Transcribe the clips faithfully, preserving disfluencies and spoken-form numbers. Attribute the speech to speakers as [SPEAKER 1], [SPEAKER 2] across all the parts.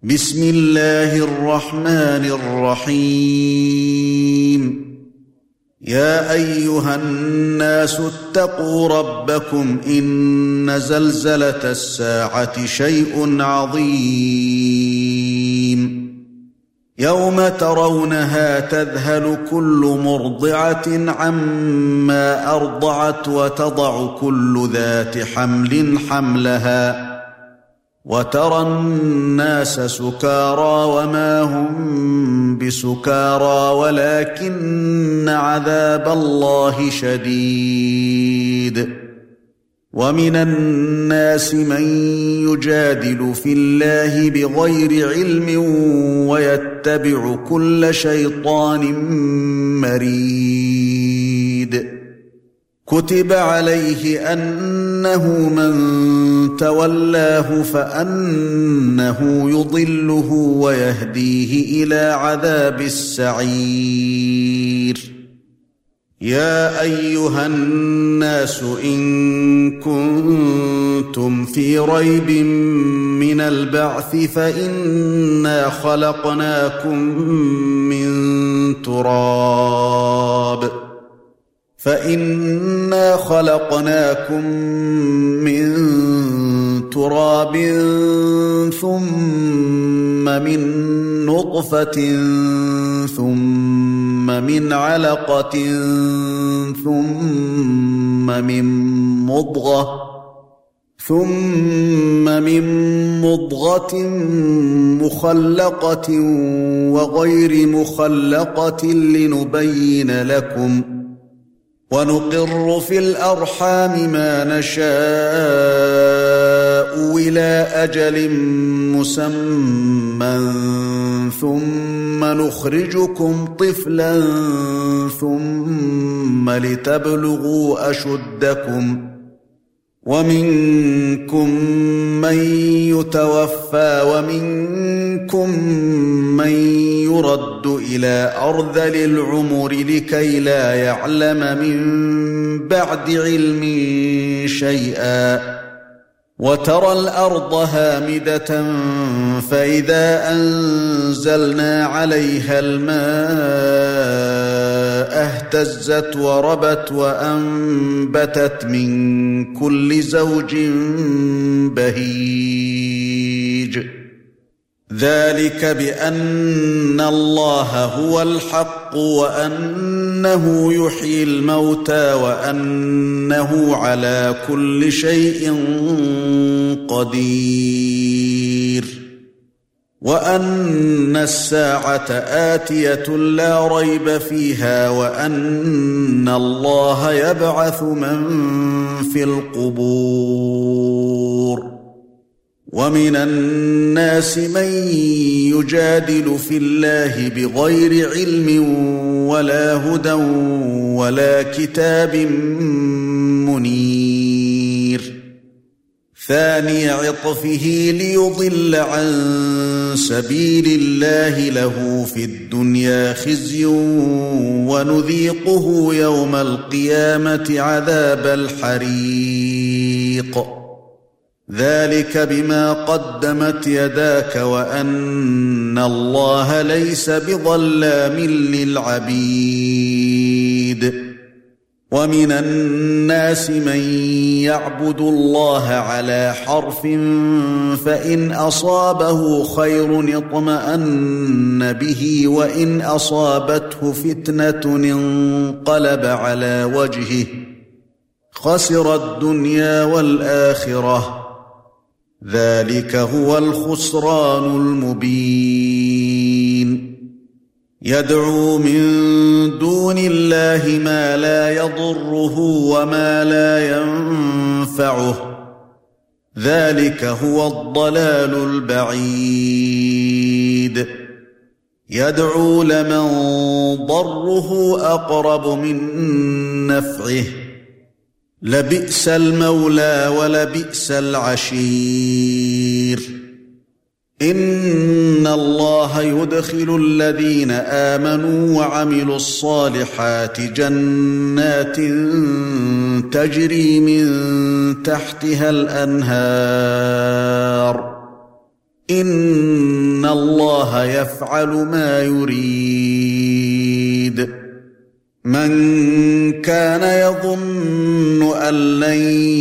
[SPEAKER 1] بسم الله الرحمن الرحيم يا أيها الناس اتقوا ربكم إن زلزلة الساعة شيء عظيم يوم ترونها تذهل كل مرضعة عما أرضعت وتضع كل ذات حمل حملها وترى الناس سكارى وما هم بسكارى ولكن عذاب الله شديد ومن الناس من يجادل في الله بغير علم ويتبع كل شيطان مريد كتب عليه أنه من تولاه فأنه يضله ويهديه إلى عذاب السعير يا أيها الناس إن كنتم في ريب من البعث فإنا خلقناكم من تراب فإنا خلقناكم من تراب ثم من نطفة ثم من علقة ثم من مضغة ثم من مضغة مخلقة وغير مخلقة لنبين لكم ونقر في الأرحام ما نشاء إلى أجل مسمى ثم نخرجكم طفلا ثم لتبلغوا أشدكم ومنكم من يتوفى ومنكم من يرد إلى أرذل العمر لكي لا يعلم من بعد علم شيئا وترى الأرض هامدة فإذا أنزلنا عليها الماء اهتزت وربت وأنبتت من كل زوج بهيج ذلك بأن الله هو الحق وأنه يحيي الموتى وأنه على كل شيء قدير وأن الساعة آتية لا ريب فيها وأن الله يبعث من في القبور ومن الناس من يجادل في الله بغير علم ولا هدى ولا كتاب منير ثاني عطفه ليضل عن سبيل الله له في الدنيا خزي ونذيقه يوم القيامة عذاب الحريق ذلك بما قدمت يداك وأن الله ليس بظلام للعبيد ومن الناس من يعبد الله على حرف فإن أصابه خير اطمأن به وإن أصابته فتنة انقلب على وجهه خسر الدنيا والآخرة ذلك هو الخسران المبين يدعو من دون الله ما لا يضره وما لا ينفعه ذلك هو الضلال البعيد يدعو لمن ضره أقرب من نفعه لبئس المولى ولبئس العشير إن الله يدخل الذين آمنوا وعملوا الصالحات جنات تجري من تحتها الأنهار إن الله يفعل ما يريد من كان يظن أن لن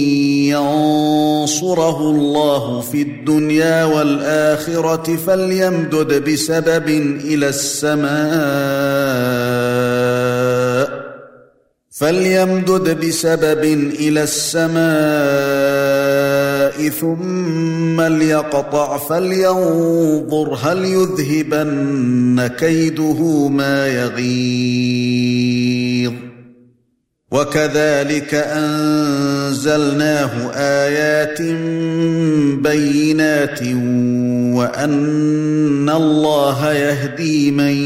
[SPEAKER 1] ينصره الله في الدنيا والآخرة فليمدد بسبب إلى السماء فليمدد بسبب إلى السماء ثم ليقطع فلينظر هل يذهبن كيده ما يغيظ وكذلك أنزلناه آيات بينات وأن الله يهدي من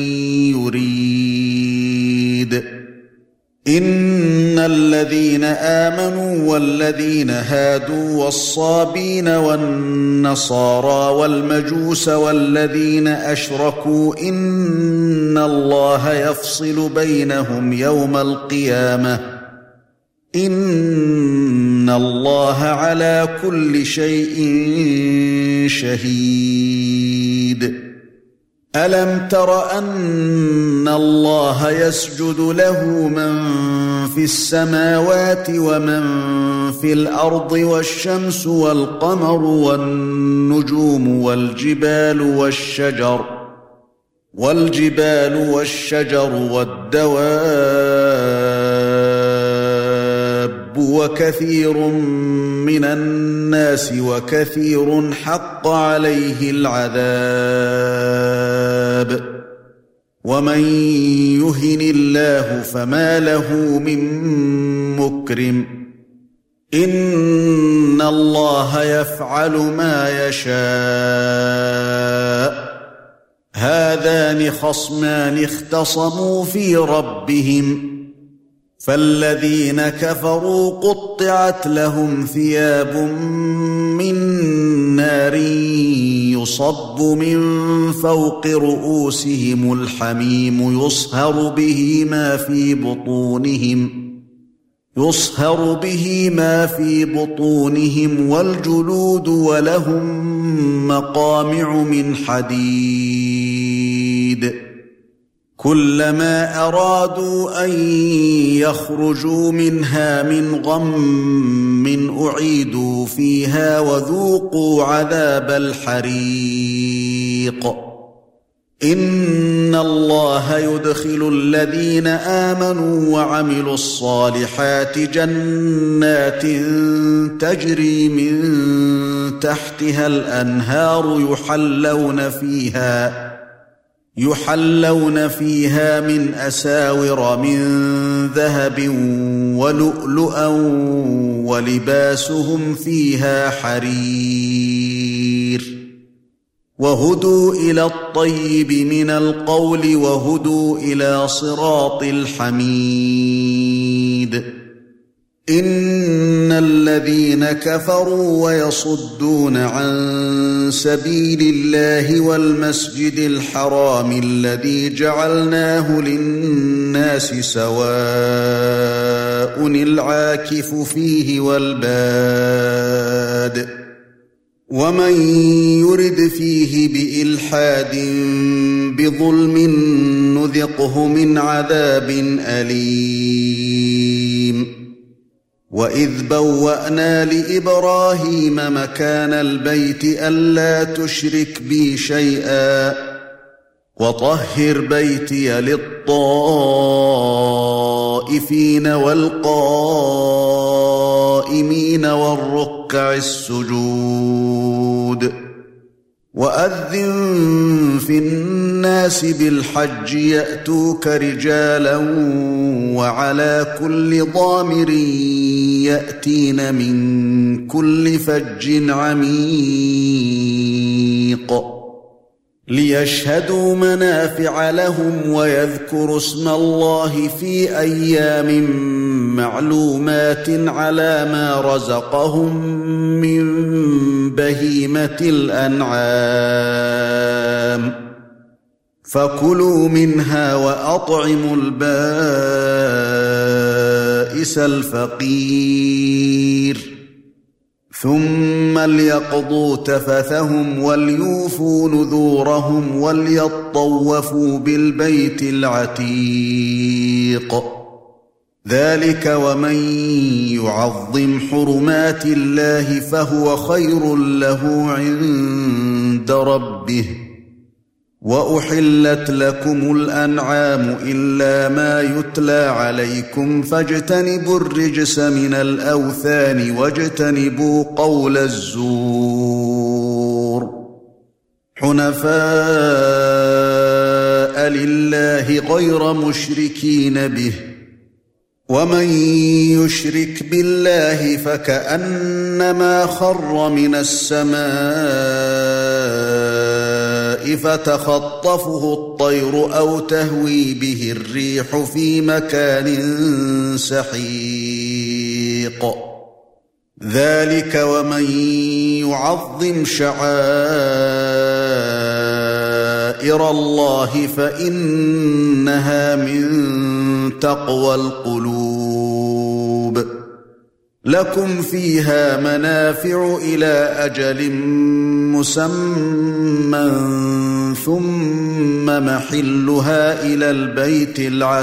[SPEAKER 1] يريد إن الذين آمنوا والذين هادوا والصابين والنصارى والمجوس والذين أشركوا إن الله يفصل بينهم يوم القيامة إن الله على كل شيء شهيد ألم تر أن الله يسجد له من في السماوات ومن في الأرض والشمس والقمر والنجوم والجبال والشجر والجبال والشجر والدواب وكثير من الناس وكثير حق عليه العذاب ومن يهن الله فما له من مكرم إن الله يفعل ما يشاء هذان خصمان اختصموا في ربهم فالذين كفروا قطعت لهم ثياب من نار يصب من فوق رؤوسهم الحميم يصهر به ما في بطونهم يصهر به ما في بطونهم والجلود ولهم مقامع من حديد كلما أرادوا أن يخرجوا منها من غم أعيدوا فيها وذوقوا عذاب الحريق إن الله يدخل الذين آمنوا وعملوا الصالحات جنات تجري من تحتها الأنهار يحلون فيها يحلون فيها من أساور من ذهب ولؤلؤا ولباسهم فيها حرير وهدوا إلى الطيب من القول وهدوا إلى صراط الحميد إن الذين كفروا ويصدون عن سبيل الله والمسجد الحرام الذي جعلناه للناس سواء العاكف فيه والباد ومن يرد فيه بإلحاد بظلم نذقه من عذاب أليم وإذ بوأنا لإبراهيم مكان البيت ألا تشرك بي شيئا وطهر بيتي للطائفين والقائمين والركع السجود وأذن في الناس بالحج يأتوك رجالا وعلى كل ضامر يأتين من كل فج عميق ليشهدوا منافع لهم ويذكروا اسم الله في أيام معلومات على ما رزقهم من بهيمة الأنعام فكلوا منها وأطعموا البائس الفقير ثم ليقضوا تفثهم وليوفوا نذورهم وليطوفوا بالبيت العتيق. ذلك ومن يعظم حرمات الله فهو خير له عند ربه. وأحلت لكم الأنعام إلا ما يتلى عليكم فاجتنبوا الرجس من الأوثان واجتنبوا قول الزور. حنفاء لله غير مشركين به، ومن يشرك بالله فكأنما خر من السماء فتخطفه الطير أو تهوي به الريح في مكان سحيق. ذلك ومن يعظم شعائر الله فإنها من تقوى القلوب. لكم فيها منافع إلى أجل مسمى ثم محلها إلى البيت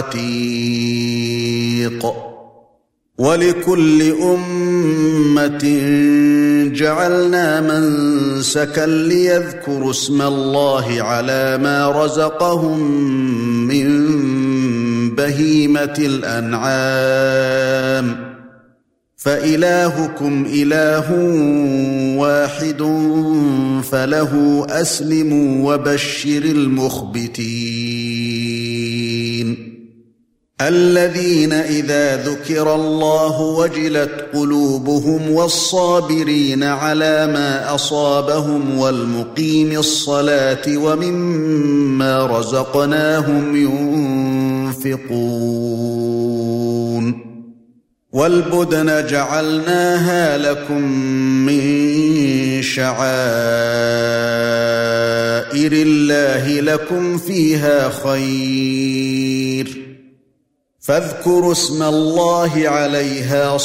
[SPEAKER 1] العتيق. ولكل أمة جعلنا منسكا ليذكروا اسم الله على ما رزقهم من بهيمة الأنعام، فإلهكم إله واحد فله أسلموا وبشر المخبتين الذين إذا ذكر الله وجلت قلوبهم والصابرين على ما أصابهم والمقيم الصلاة ومما رزقناهم ينفقون. والبدن جعلناها لكم من شعائر الله لكم فيها خير، فاذكروا اسم الله عليها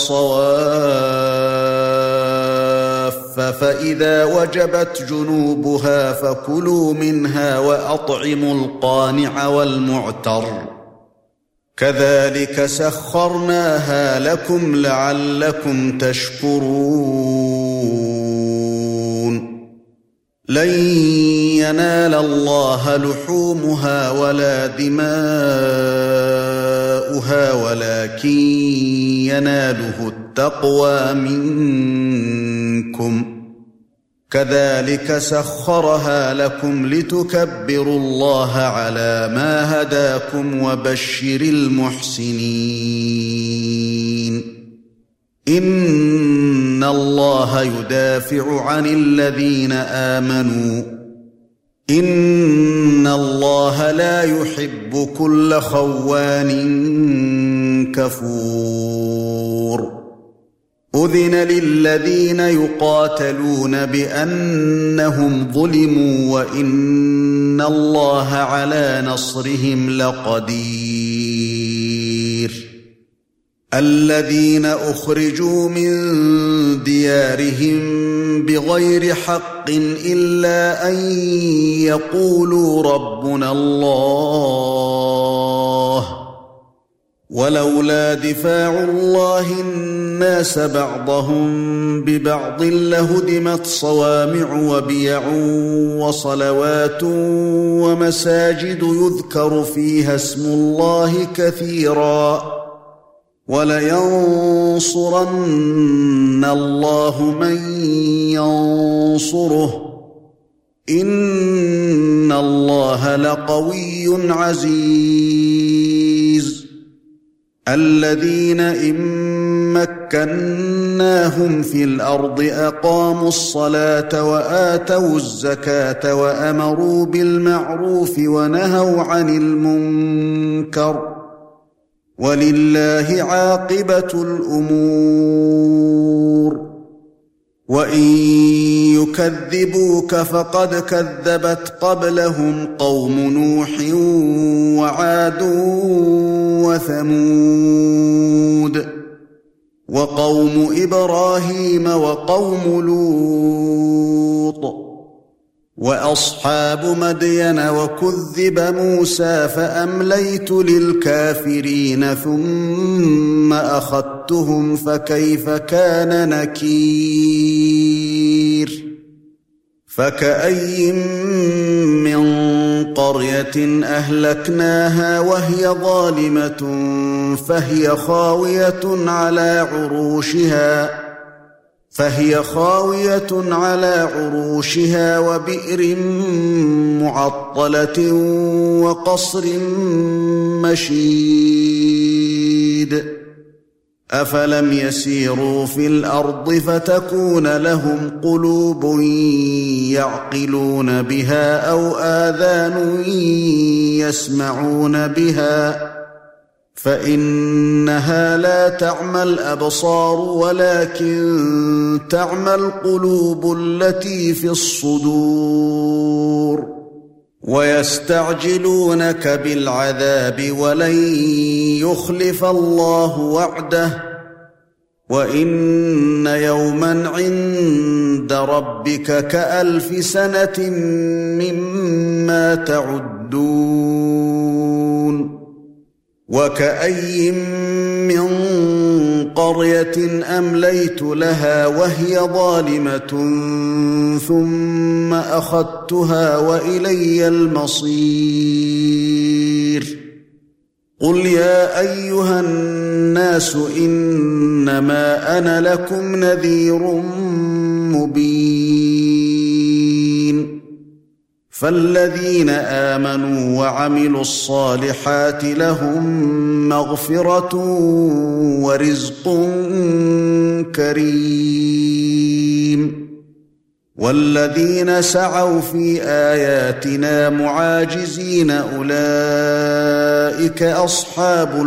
[SPEAKER 1] صواف، فإذا وجبت جنوبها فكلوا منها وأطعموا القانع والمعتر، كذلك سخرناها لكم لعلكم تشكرون. لن ينال الله لحومها ولا دماؤها ولكن يناله التقوى منكم، كذلك سخرها لكم لتكبروا الله على ما هداكم وبشر المحسنين. إن الله يدافع عن الذين آمنوا، إن الله لا يحب كل خوان كفور. أذن للذين يقاتلون بأنهم ظلموا وإن الله على نصرهم لقدير. الذين أخرجوا من ديارهم بغير حق إلا أن يقولوا ربنا الله، ولولا دفاع الله الناس بعضهم ببعض لهدمت صوامع وبيع وصلوات ومساجد يذكر فيها اسم الله كثيرا، ولينصرن الله من ينصره، إن الله لقوي عزيز. الذين إن مكناهم في الأرض أقاموا الصلاة وآتوا الزكاة وأمروا بالمعروف ونهوا عن المنكر، ولله عاقبة الأمور. وإن يكذبوك فقد كذبت قبلهم قوم نوح وعاد وثمود، وقوم إبراهيم وقوم لوط وأصحاب مدين وكذب موسى فأمليت للكافرين ثم أخذتهم فكيف كان نكير فكأي من قرية أهلكناها وهي ظالمة فهي خاوية على عروشها فهي خاوية على عروشها وبئر معطلة وقصر مشيد أفلم يسيروا في الأرض فتكون لهم قلوب يعقلون بها أو آذان يسمعون بها فإنها لا تعمى الأبصار ولكن تعمى القلوب التي في الصدور ويستعجلونك بالعذاب ولن يخلف الله وعده وإن يوما عند ربك كألف سنة مما تعدون وكأي من قرية أمليت لها وهي ظالمة ثم أخذتها وإلي المصير قل يا أيها الناس إنما أنا لكم نذير مبين فالذين آمنوا وعملوا الصالحات لهم مغفرة ورزق كريم والذين سعوا في آياتنا معاجزين أولئك أصحاب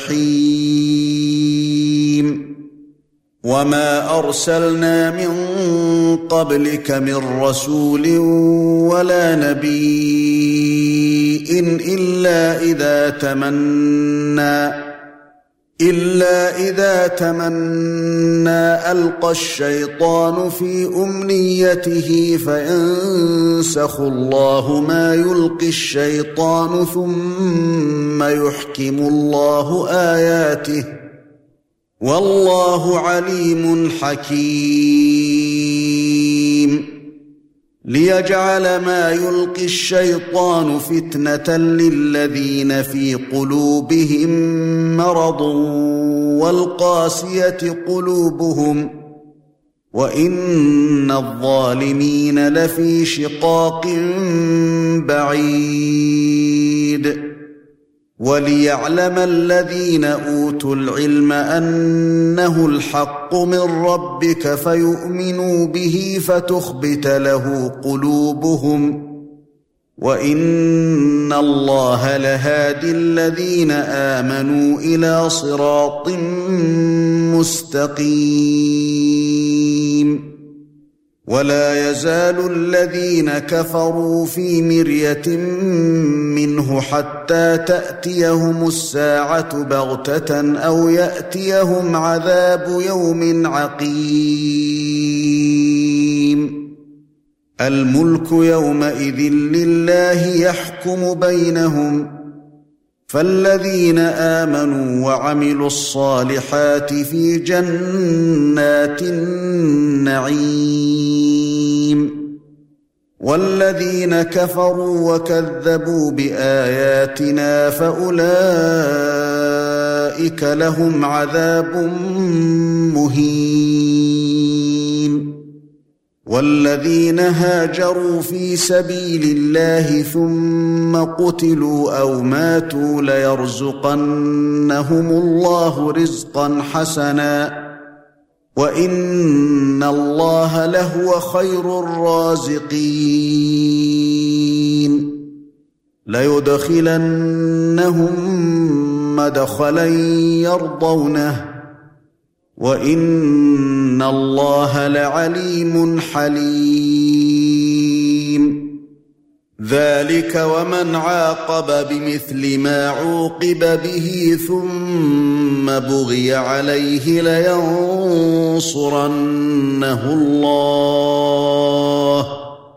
[SPEAKER 1] الجحيم وما أرسلنا من قبلك من رسول ولا نبي إلا إذا تمنى إلا إذا تمنى ألقى الشيطان في أمنيته فينسخ الله ما يلقي الشيطان ثم يحكم الله آياته والله عليم حكيم ليجعل ما يلقي الشيطان فتنة للذين في قلوبهم مرض والقاسية قلوبهم وإن الظالمين لفي شقاق بعيد وليعلم الذين أوتوا العلم أنه الحق من ربك فيؤمنوا به فتخبت له قلوبهم وإن الله لهادي الذين آمنوا إلى صراط مستقيم ولا يزال الذين كفروا في مرية منه حتى تأتيهم الساعة بغتة أو يأتيهم عذاب يوم عقيم الملك يومئذ لله يحكم بينهم فالذين آمنوا وعملوا الصالحات في جنات النعيم والذين كفروا وكذبوا بآياتنا فأولئك لهم عذاب مهين والذين هاجروا في سبيل الله ثم قتلوا أو ماتوا ليرزقنهم الله رزقا حسنا وإن الله لهو خير الرازقين ليدخلنهم مدخلا يرضونه وإن الله لعليم حليم ذلك ومن عاقب بمثل ما عوقب به ثم بغي عليه لينصرنه الله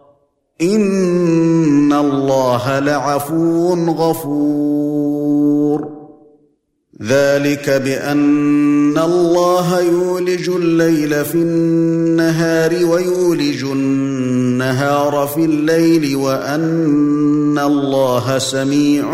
[SPEAKER 1] إن الله لعفو غفور ذلك بأن الله يولج الليل في النهار ويولج النهار في الليل وأن الله سميع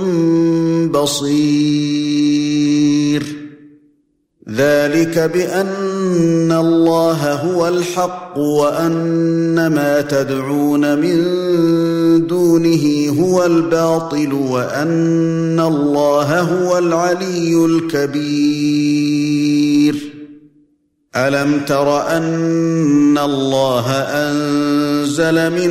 [SPEAKER 1] بصير ذلك بأن الله هو الحق وأن ما تدعون من دونه هو الباطل وأن الله هو العلي الكبير ألم تر أن الله أنزل من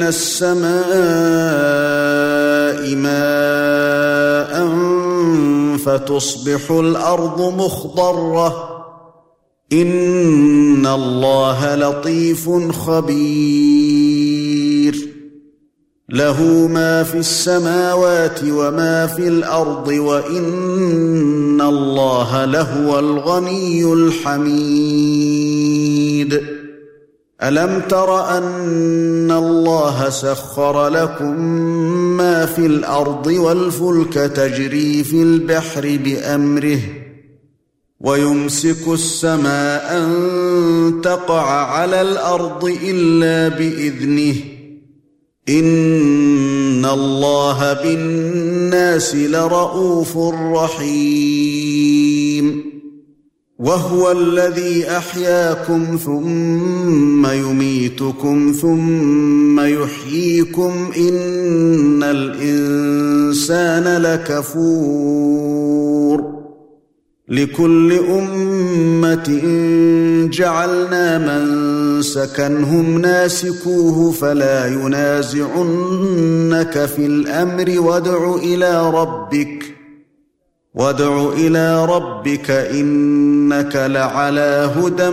[SPEAKER 1] السماء ماء فتصبح الأرض مخضرة إن الله لطيف خبير له ما في السماوات وما في الأرض وإن الله لهو الغني الحميد ألم تر أن الله سخر لكم ما في الأرض والفلك تجري في البحر بأمره ويمسك السماء أن تقع على الأرض إلا بإذنه إن الله بالناس لرءوف رحيم وهو الذي أحياكم ثم يميتكم ثم يحييكم إن الإنسان لكفور لكل أمة جعلنا منسكا هم ناسكوه فلا ينازعنك في الأمر وادع إلى ربك وادع إلى ربك إنك لعلى هدى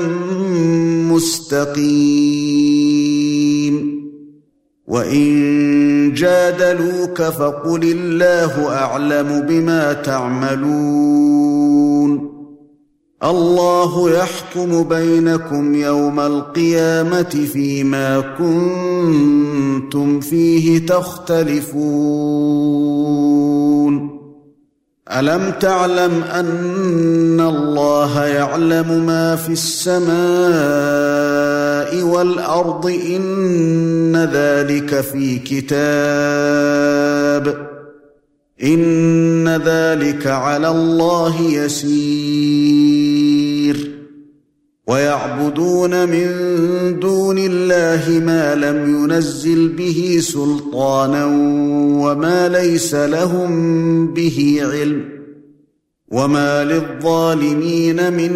[SPEAKER 1] مستقيم وإن جادلوك فقل الله أعلم بما تعملون الله يحكم بينكم يوم القيامة فيما كنتم فيه تختلفون ألم تعلم أن الله يعلم ما في السماء والأرض إن ذلك في كتاب إن ذلك على الله يسير ويعبدون من دون الله ما لم ينزل به سلطانا وما ليس لهم به علم وما للظالمين من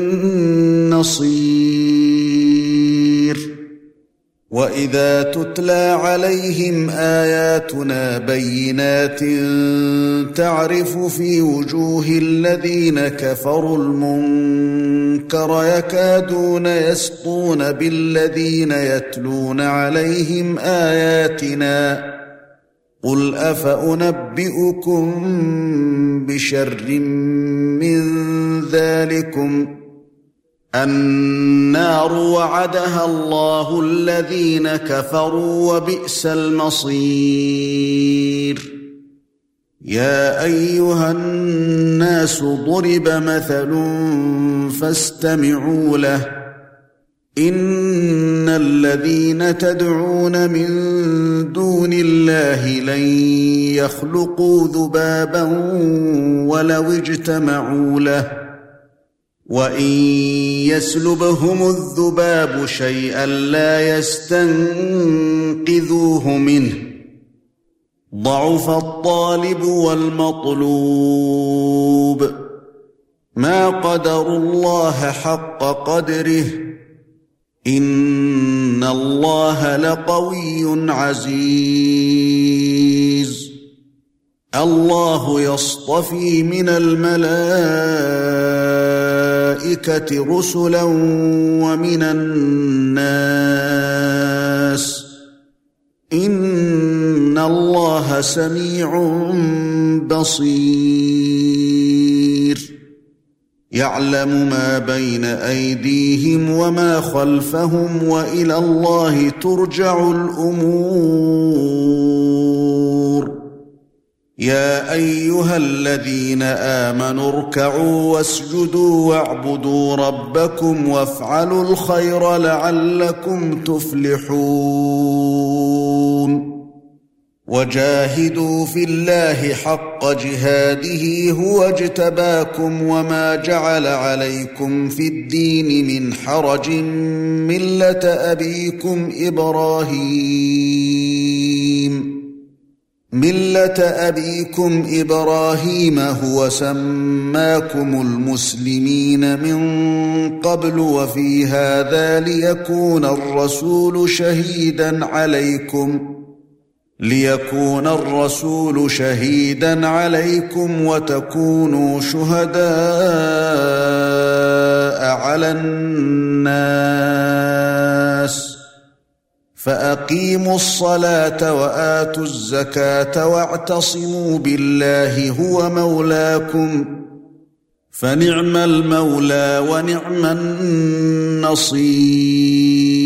[SPEAKER 1] نصير وإذا تتلى عليهم آياتنا بينات تعرف في وجوه الذين كفروا المنكر يكادون يسطون بالذين يتلون عليهم آياتنا قل أفأنبئكم بشر من ذلكم النار وعدها الله الذين كفروا وبئس المصير يا أيها الناس ضرب مثل فاستمعوا له إن الذين تدعون من دون الله لن يخلقوا ذبابا ولو اجتمعوا له وَإِن يَسْلُبْهُمُ الذُّبَابُ شَيْئًا لَّا يَسْتَنقِذُوهُ مِنْهُ ضَعُفَ الطَّالِبُ وَالْمَطْلُوبُ مَا قَدَرُوا اللَّهَ حَقَّ قَدْرِهِ إِنَّ اللَّهَ لَقَوِيٌّ عَزِيزٌ الله يصطفي من الملائكة رسلا ومن الناس إن الله الله سميع بصير يعلم ما بين أيديهم وما خلفهم وإلى الله ترجع الأمور يا أيها الذين آمنوا اركعوا واسجدوا واعبدوا ربكم وافعلوا الخير لعلكم تفلحون وجاهدوا في الله حق جهاده هو اجتباكم وما جعل عليكم في الدين من حرج ملة أبيكم إبراهيم ملة أبيكم إبراهيم هو سماكم المسلمين من قبل وفي هذا ليكون الرسول شهيدا عليكم ليكون الرسول شهيدا عليكم وتكونوا شهداء على الناس فأقيموا الصلاة وآتوا الزكاة واعتصموا بالله هو مولاكم فنعم المولى ونعم النصير